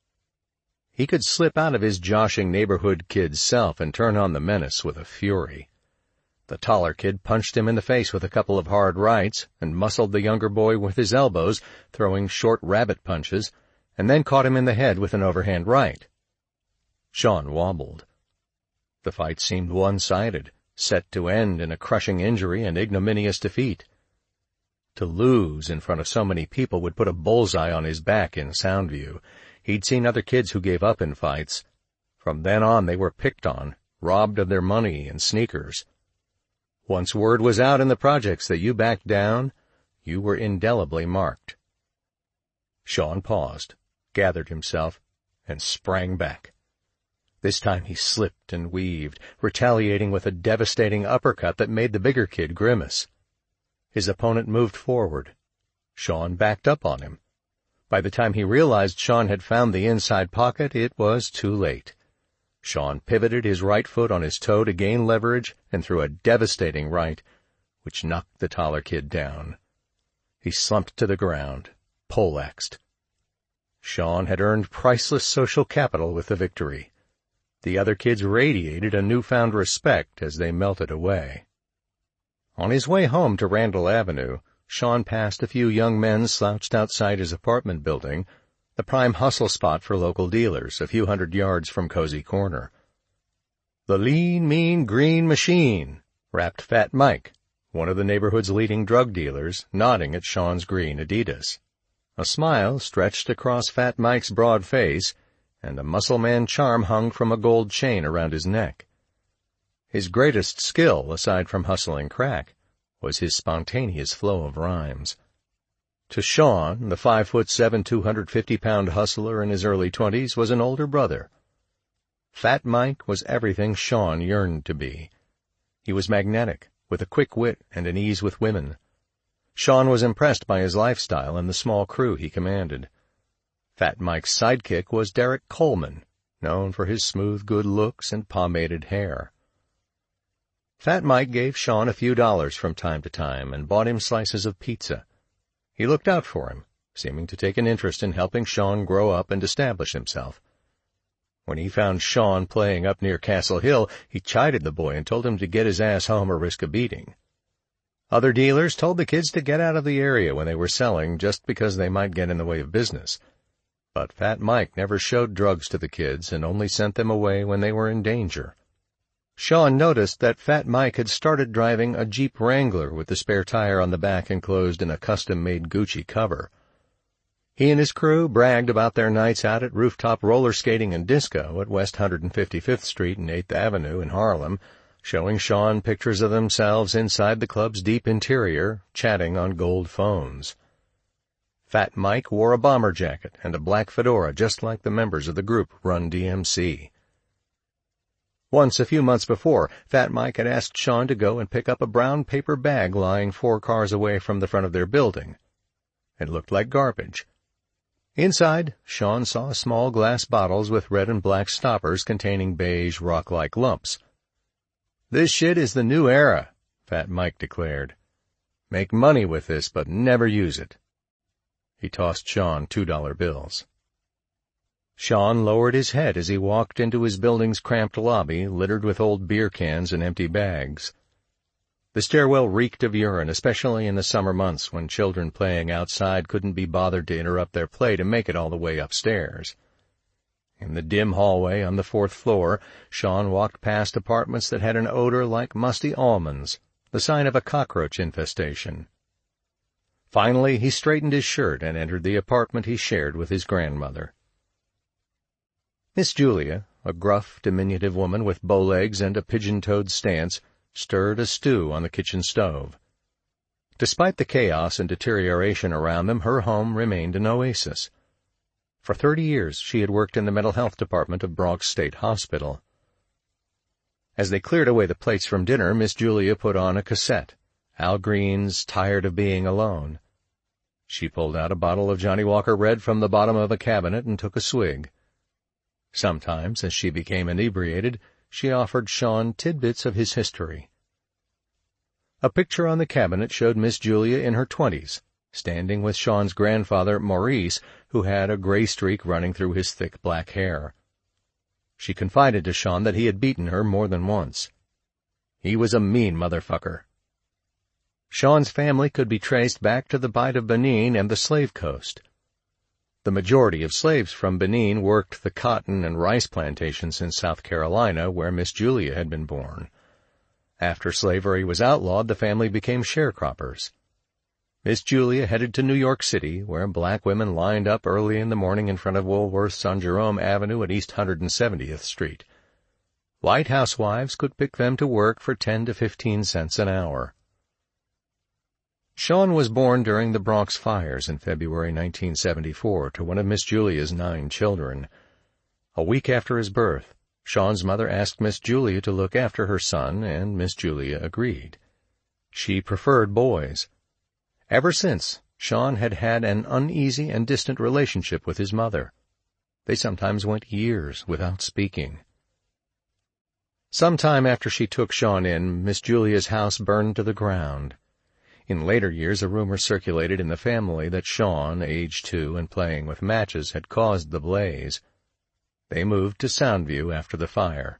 He could slip out of his joshing neighborhood kid's self and turn on the menace with a fury. The taller kid punched him in the face with a couple of hard rights and muscled the younger boy with his elbows, throwing short rabbit punches, and then caught him in the head with an overhand right. Sean wobbled. The fight seemed one-sided, set to end in a crushing injury and ignominious defeat. To lose in front of so many people would put a bullseye on his back in sound view. He'd seen other kids who gave up in fights. From then on they were picked on, robbed of their money and sneakers. Once word was out in the projects that you backed down, you were indelibly marked. Sean paused, gathered himself, and sprang back. This time he slipped and weaved, retaliating with a devastating uppercut that made the bigger kid grimace. His opponent moved forward. Sean backed up on him. By the time he realized Sean had found the inside pocket, it was too late. Sean pivoted his right foot on his toe to gain leverage and threw a devastating right, which knocked the taller kid down. He slumped to the ground, poleaxed. Sean had earned priceless social capital with the victory. The other kids radiated a newfound respect as they melted away. On his way home to Randall Avenue, Sean passed a few young men slouched outside his apartment building, the prime hustle spot for local dealers, a few hundred yards from Cozy Corner. "The lean, mean, green machine," rapped Fat Mike, one of the neighborhood's leading drug dealers, nodding at Sean's green Adidas. A smile stretched across Fat Mike's broad face, and a muscle-man charm hung from a gold chain around his neck. His greatest skill, aside from hustling crack, was his spontaneous flow of rhymes. To Sean, the 5'7", 250-pound hustler in his early 20s, was an older brother. Fat Mike was everything Sean yearned to be. He was magnetic, with a quick wit and an ease with women. Sean was impressed by his lifestyle and the small crew he commanded. Fat Mike's sidekick was Derek Coleman, known for his smooth good looks and pomaded hair. Fat Mike gave Sean a few dollars from time to time and bought him slices of pizza. He looked out for him, seeming to take an interest in helping Sean grow up and establish himself. When he found Sean playing up near Castle Hill, he chided the boy and told him to get his ass home or risk a beating. Other dealers told the kids to get out of the area when they were selling just because they might get in the way of business. But Fat Mike never showed drugs to the kids and only sent them away when they were in danger. Sean noticed that Fat Mike had started driving a Jeep Wrangler with the spare tire on the back enclosed in a custom-made Gucci cover. He and his crew bragged about their nights out at rooftop roller skating and disco at West 155th Street and 8th Avenue in Harlem, showing Sean pictures of themselves inside the club's deep interior, chatting on gold phones. Fat Mike wore a bomber jacket and a black fedora just like the members of the group Run DMC. Once, a few months before, Fat Mike had asked Sean to go and pick up a brown paper bag lying 4 cars away from the front of their building. It looked like garbage. Inside, Sean saw small glass bottles with red and black stoppers containing beige, rock-like lumps. "This shit is the new era," Fat Mike declared. "Make money with this, but never use it." He tossed Sean $2 bills. Sean lowered his head as he walked into his building's cramped lobby, littered with old beer cans and empty bags. The stairwell reeked of urine, especially in the summer months when children playing outside couldn't be bothered to interrupt their play to make it all the way upstairs. In the dim hallway on the 4th floor, Sean walked past apartments that had an odor like musty almonds, the sign of a cockroach infestation. Finally, he straightened his shirt and entered the apartment he shared with his grandmother. Miss Julia, a gruff, diminutive woman with bow legs and a pigeon-toed stance, stirred a stew on the kitchen stove. Despite the chaos and deterioration around them, her home remained an oasis. For 30 years she had worked in the mental health department of Bronx State Hospital. As they cleared away the plates from dinner, Miss Julia put on a cassette, Al Green's Tired of Being Alone. She pulled out a bottle of Johnny Walker Red from the bottom of a cabinet and took a swig. Sometimes, as she became inebriated, she offered Sean tidbits of his history. A picture on the cabinet showed Miss Julia in her 20s, standing with Sean's grandfather, Maurice, who had a gray streak running through his thick black hair. She confided to Sean that he had beaten her more than once. He was a mean motherfucker. Sean's family could be traced back to the Bight of Benin and the Slave Coast. The majority of slaves from Benin worked the cotton and rice plantations in South Carolina, where Miss Julia had been born. After slavery was outlawed, the family became sharecroppers. Miss Julia headed to New York City, where black women lined up early in the morning in front of Woolworth's on Jerome Avenue at East 170th Street. White housewives could pick them to work for 10 to 15 cents an hour. Sean was born during the Bronx fires in February 1974 to one of Miss Julia's 9 children. A week after his birth, Sean's mother asked Miss Julia to look after her son, and Miss Julia agreed. She preferred boys. Ever since, Sean had had an uneasy and distant relationship with his mother. They sometimes went years without speaking. Some time after she took Sean in, Miss Julia's house burned to the ground. In later years, a rumor circulated in the family that Sean, age 2 and playing with matches, had caused the blaze. They moved to Soundview after the fire.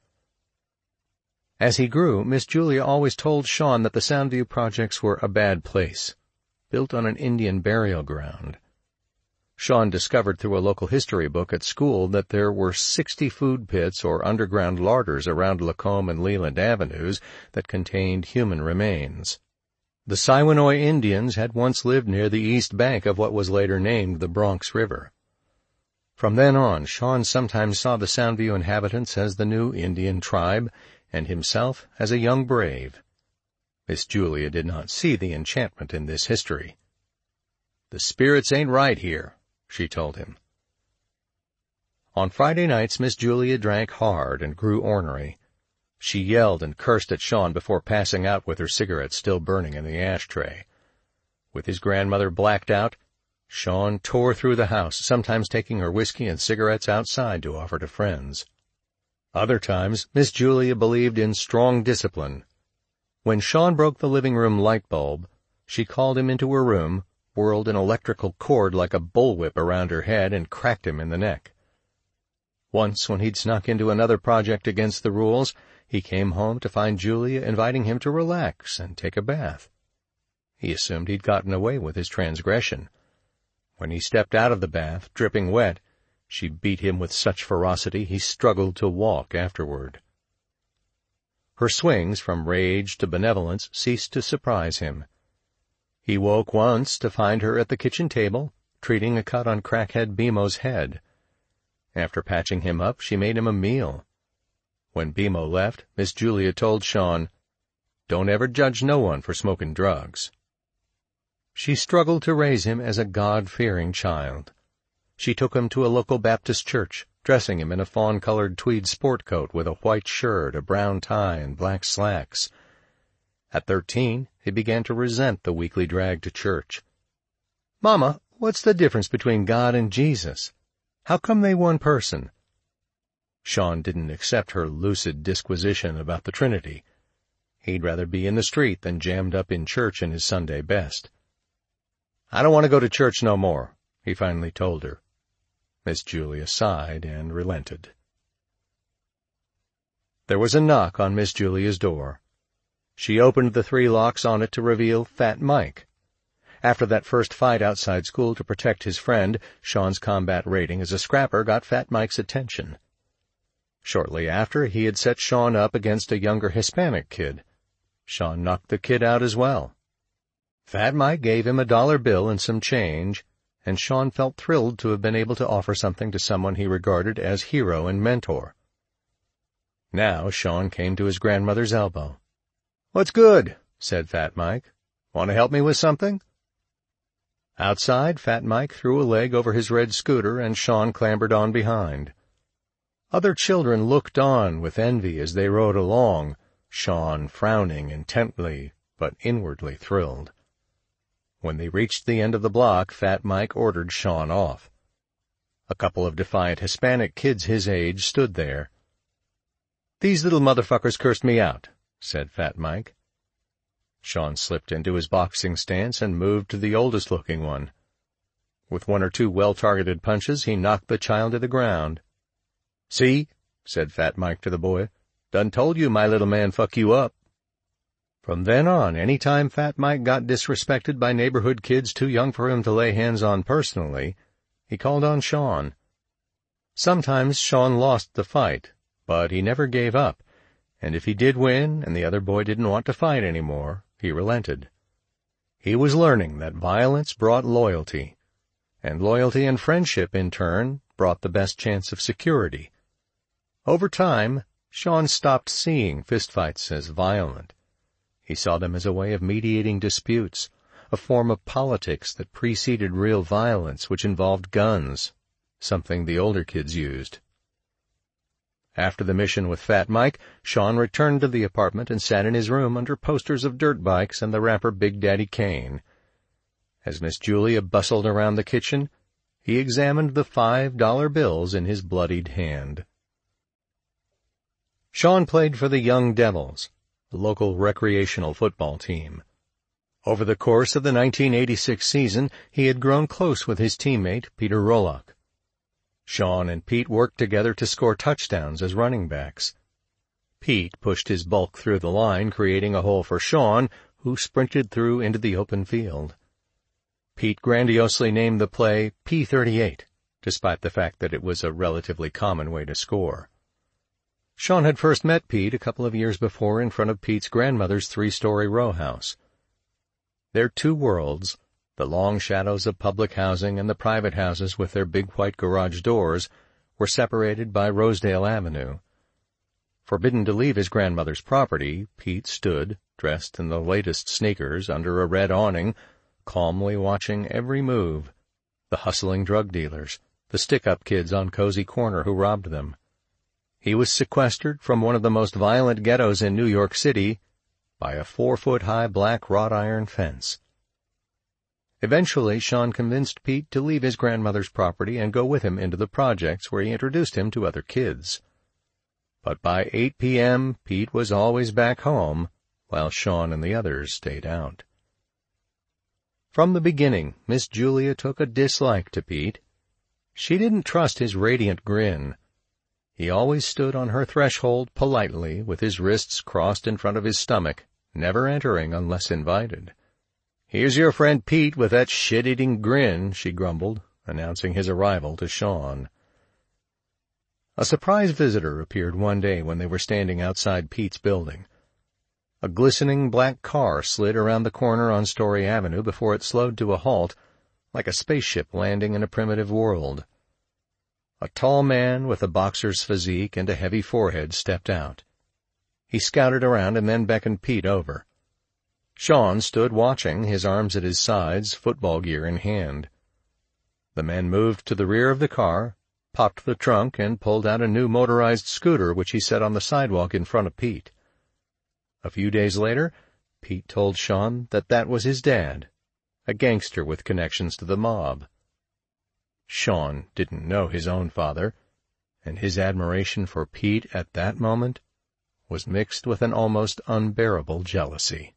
As he grew, Miss Julia always told Sean that the Soundview projects were a bad place, built on an Indian burial ground. Sean discovered through a local history book at school that there were 60 food pits or underground larders around Lacombe and Leland Avenues that contained human remains. The Siwanoy Indians had once lived near the east bank of what was later named the Bronx River. From then on, Sean sometimes saw the Soundview inhabitants as the new Indian tribe, and himself as a young brave. Miss Julia did not see the enchantment in this history. "The spirits ain't right here," she told him. On Friday nights, Miss Julia drank hard and grew ornery. She yelled and cursed at Sean before passing out with her cigarette still burning in the ashtray. With his grandmother blacked out, Sean tore through the house, sometimes taking her whiskey and cigarettes outside to offer to friends. Other times, Miss Julia believed in strong discipline. When Sean broke the living room light bulb, she called him into her room, whirled an electrical cord like a bullwhip around her head, and cracked him in the neck. Once, when he'd snuck into another project against the rules, he came home to find Julia inviting him to relax and take a bath. He assumed he'd gotten away with his transgression. When he stepped out of the bath, dripping wet, she beat him with such ferocity he struggled to walk afterward. Her swings from rage to benevolence ceased to surprise him. He woke once to find her at the kitchen table, treating a cut on crackhead Bemo's head. After patching him up, she made him a meal. When Bemo left, Miss Julia told Sean, "Don't ever judge no one for smoking drugs." She struggled to raise him as a God-fearing child. She took him to a local Baptist church, dressing him in a fawn-colored tweed sport coat with a white shirt, a brown tie, and black slacks. At 13, he began to resent the weekly drag to church. "Mama, what's the difference between God and Jesus? How come they one person?" Sean didn't accept her lucid disquisition about the Trinity. He'd rather be in the street than jammed up in church in his Sunday best. "I don't want to go to church no more," he finally told her. Miss Julia sighed and relented. There was a knock on Miss Julia's door. She opened the 3 locks on it to reveal Fat Mike. After that first fight outside school to protect his friend, Sean's combat rating as a scrapper got Fat Mike's attention. Shortly after, he had set Sean up against a younger Hispanic kid. Sean knocked the kid out as well. Fat Mike gave him a $1 bill and some change, and Sean felt thrilled to have been able to offer something to someone he regarded as hero and mentor. Now Sean came to his grandmother's elbow. "What's good?" said Fat Mike. "Want to help me with something?" Outside, Fat Mike threw a leg over his red scooter, and Sean clambered on behind. Other children looked on with envy as they rode along, Sean frowning intently, but inwardly thrilled. When they reached the end of the block, Fat Mike ordered Sean off. A couple of defiant Hispanic kids his age stood there. "These little motherfuckers cursed me out," said Fat Mike. Sean slipped into his boxing stance and moved to the oldest-looking one. With 1 or 2 well-targeted punches, he knocked the child to the ground. "See," said Fat Mike to the boy, "done told you my little man fuck you up." From then on, any time Fat Mike got disrespected by neighborhood kids too young for him to lay hands on personally, he called on Sean. Sometimes Sean lost the fight, but he never gave up, and if he did win and the other boy didn't want to fight anymore, he relented. He was learning that violence brought loyalty, and loyalty and friendship, in turn, brought the best chance of security. Over time, Sean stopped seeing fistfights as violent. He saw them as a way of mediating disputes, a form of politics that preceded real violence, which involved guns, something the older kids used. After the mission with Fat Mike, Sean returned to the apartment and sat in his room under posters of dirt bikes and the rapper Big Daddy Kane. As Miss Julia bustled around the kitchen, he examined the $5 bills in his bloodied hand. Sean played for the Young Devils, the local recreational football team. Over the course of the 1986 season, he had grown close with his teammate, Peter Rolock. Sean and Pete worked together to score touchdowns as running backs. Pete pushed his bulk through the line, creating a hole for Sean, who sprinted through into the open field. Pete grandiosely named the play P38, despite the fact that it was a relatively common way to score. Sean had first met Pete a couple of years before in front of Pete's grandmother's 3-story row house. Their 2 worlds, the long shadows of public housing and the private houses with their big white garage doors, were separated by Rosedale Avenue. Forbidden to leave his grandmother's property, Pete stood, dressed in the latest sneakers, under a red awning, calmly watching every move: the hustling drug dealers, the stick-up kids on Cozy Corner who robbed them. He was sequestered from one of the most violent ghettos in New York City by a 4-foot-high black wrought iron fence. Eventually, Sean convinced Pete to leave his grandmother's property and go with him into the projects, where he introduced him to other kids. But by 8 p.m., Pete was always back home, while Sean and the others stayed out. From the beginning, Miss Julia took a dislike to Pete. She didn't trust his radiant grin. He always stood on her threshold politely, with his wrists crossed in front of his stomach, never entering unless invited. "Here's your friend Pete with that shit-eating grin," she grumbled, announcing his arrival to Sean. A surprise visitor appeared one day when they were standing outside Pete's building. A glistening black car slid around the corner on Story Avenue before it slowed to a halt, like a spaceship landing in a primitive world. A tall man with a boxer's physique and a heavy forehead stepped out. He scouted around and then beckoned Pete over. Sean stood watching, his arms at his sides, football gear in hand. The man moved to the rear of the car, popped the trunk, and pulled out a new motorized scooter which he set on the sidewalk in front of Pete. A few days later, Pete told Sean that that was his dad, a gangster with connections to the mob. Sean didn't know his own father, and his admiration for Pete at that moment was mixed with an almost unbearable jealousy.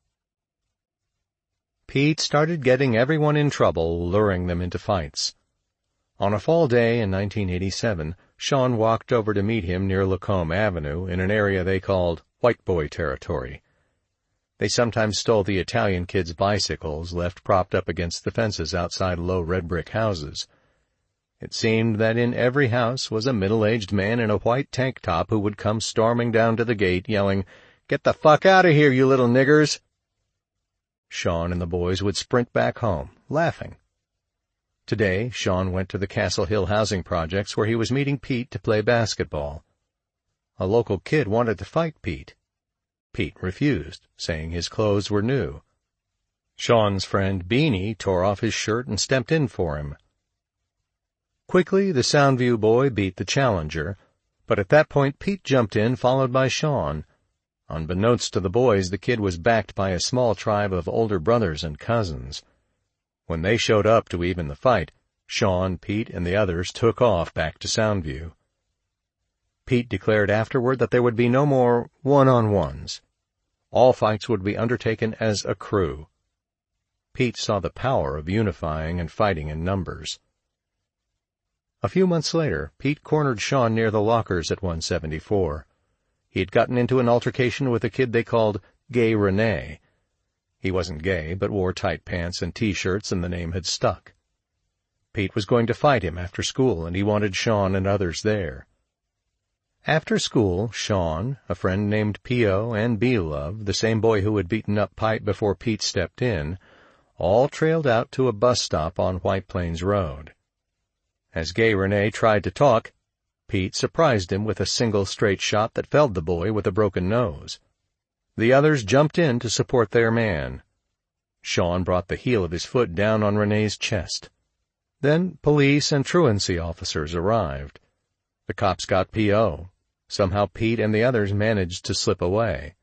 Pete started getting everyone in trouble, luring them into fights. On a fall day in 1987, Sean walked over to meet him near Lacombe Avenue in an area they called White Boy territory. They sometimes stole the Italian kids' bicycles left propped up against the fences outside low red-brick houses. It seemed that in every house was a middle-aged man in a white tank top who would come storming down to the gate, yelling, "Get the fuck out of here, you little niggers!" Sean and the boys would sprint back home, laughing. Today, Sean went to the Castle Hill housing projects where he was meeting Pete to play basketball. A local kid wanted to fight Pete. Pete refused, saying his clothes were new. Sean's friend Beanie tore off his shirt and stepped in for him. Quickly, the Soundview boy beat the challenger, but at that point Pete jumped in, followed by Sean. Unbeknownst to the boys, the kid was backed by a small tribe of older brothers and cousins. When they showed up to even the fight, Sean, Pete, and the others took off back to Soundview. Pete declared afterward that there would be no more one-on-ones. All fights would be undertaken as a crew. Pete saw the power of unifying and fighting in numbers. A few months later, Pete cornered Sean near the lockers at 174. He had gotten into an altercation with a kid they called Gay Rene. He wasn't gay, but wore tight pants and T-shirts, and the name had stuck. Pete was going to fight him after school, and he wanted Sean and others there. After school, Sean, a friend named P.O., and B-Love, the same boy who had beaten up Pipe before Pete stepped in, all trailed out to a bus stop on White Plains Road. As Gay Rene tried to talk, Pete surprised him with a single straight shot that felled the boy with a broken nose. The others jumped in to support their man. Sean brought the heel of his foot down on Rene's chest. Then police and truancy officers arrived. The cops got P.O. Somehow Pete and the others managed to slip away.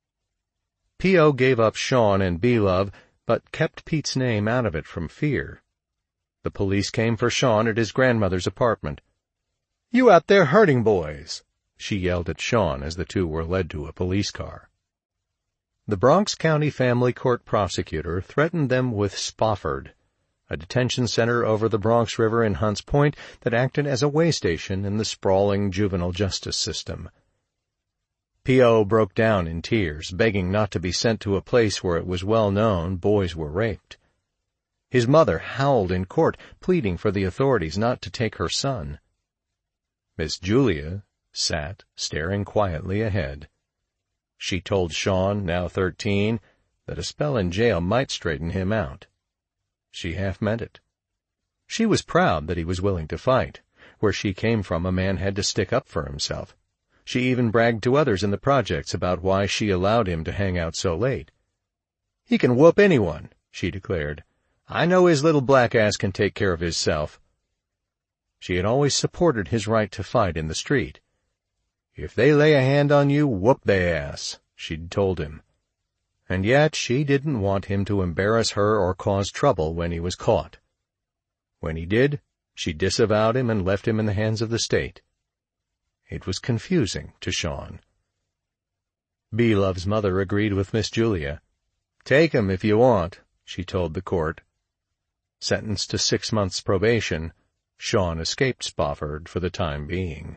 P.O. gave up Sean and B-Love, but kept Pete's name out of it from fear. The police came for Sean at his grandmother's apartment. "You out there hurting boys!" she yelled at Sean as the two were led to a police car. The Bronx County Family Court prosecutor threatened them with Spofford, a detention center over the Bronx River in Hunts Point that acted as a way station in the sprawling juvenile justice system. P.O. broke down in tears, begging not to be sent to a place where it was well known boys were raped. His mother howled in court, pleading for the authorities not to take her son. Miss Julia sat, staring quietly ahead. She told Sean, now 13, that a spell in jail might straighten him out. She half meant it. She was proud that he was willing to fight. Where she came from, a man had to stick up for himself. She even bragged to others in the projects about why she allowed him to hang out so late. "He can whoop anyone," she declared. "I know his little black ass can take care of hisself." She had always supported his right to fight in the street. "If they lay a hand on you, whoop they ass," she'd told him. And yet she didn't want him to embarrass her or cause trouble when he was caught. When he did, she disavowed him and left him in the hands of the state. It was confusing to Sean. B-Love's mother agreed with Miss Julia. "Take him if you want," she told the court. Sentenced to 6 months' probation, Sean escaped Spofford for the time being.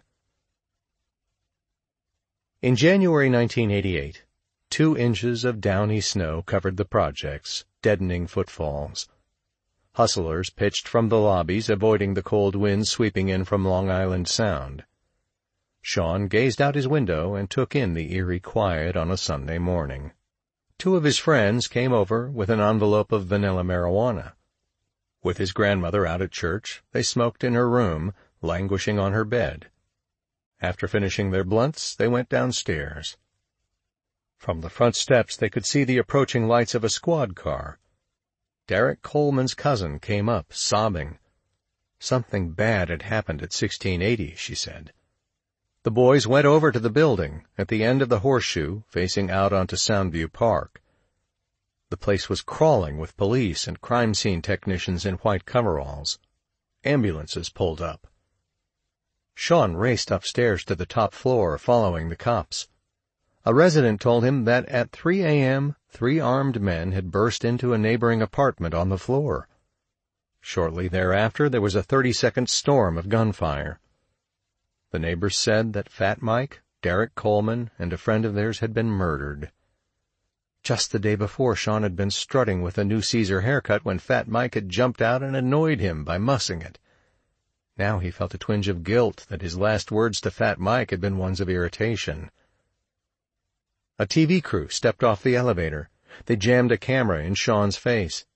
In January 1988, 2 inches of downy snow covered the projects, deadening footfalls. Hustlers pitched from the lobbies, avoiding the cold winds sweeping in from Long Island Sound. Sean gazed out his window and took in the eerie quiet on a Sunday morning. 2 of his friends came over with an envelope of vanilla marijuana. With his grandmother out at church, they smoked in her room, languishing on her bed. After finishing their blunts, they went downstairs. From the front steps they could see the approaching lights of a squad car. Derek Coleman's cousin came up, sobbing. Something bad had happened at 1680, she said. The boys went over to the building, at the end of the horseshoe, facing out onto Soundview Park. The place was crawling with police and crime scene technicians in white coveralls. Ambulances pulled up. Sean raced upstairs to the top floor, following the cops. A resident told him that at 3 a.m., 3 armed men had burst into a neighboring apartment on the floor. Shortly thereafter, there was a 30-second storm of gunfire. The neighbors said that Fat Mike, Derek Coleman, and a friend of theirs had been murdered. Just the day before, Sean had been strutting with a new Caesar haircut when Fat Mike had jumped out and annoyed him by mussing it. Now he felt a twinge of guilt that his last words to Fat Mike had been ones of irritation. A TV crew stepped off the elevator. They jammed a camera in Sean's face.